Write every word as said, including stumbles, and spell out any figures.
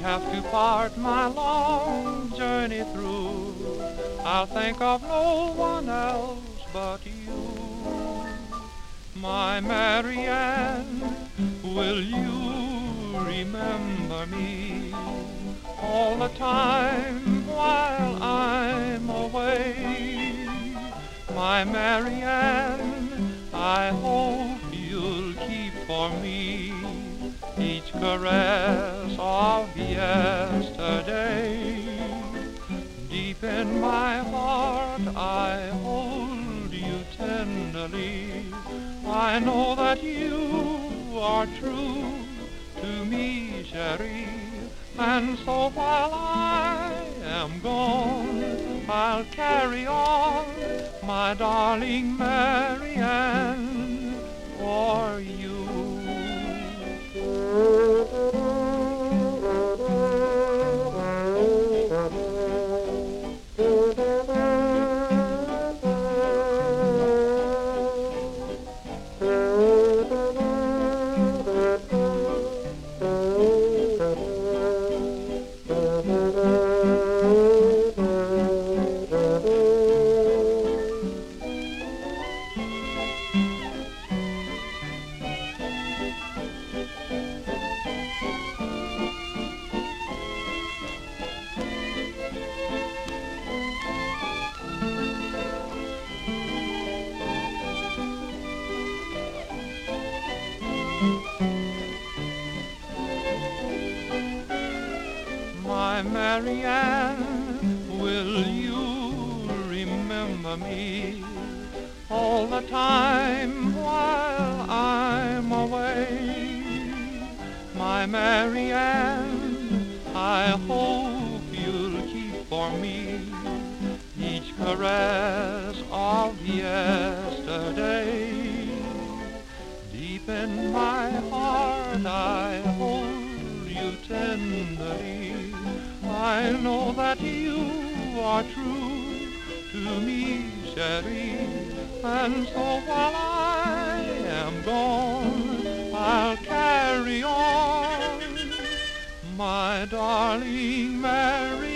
have to part my long journey through, I'll think of no one else but you. My Marianne, will you remember me all the time while I'm away? My Marianne, I hope you'll keep for me each caress of yesterday. Deep in my heart I hold you tenderly. I know that you are true to me, chérie, and so while I am gone, I'll carry on, my darling Marianne, for you. My Marianne, will you remember me all the time while I'm away? My Marianne, I hope you'll keep for me each caress of yesterday. Deep in my heart I hold you tenderly. I know that you are true to me, chérie, and so while I am gone, I'll carry on, my darling Mary.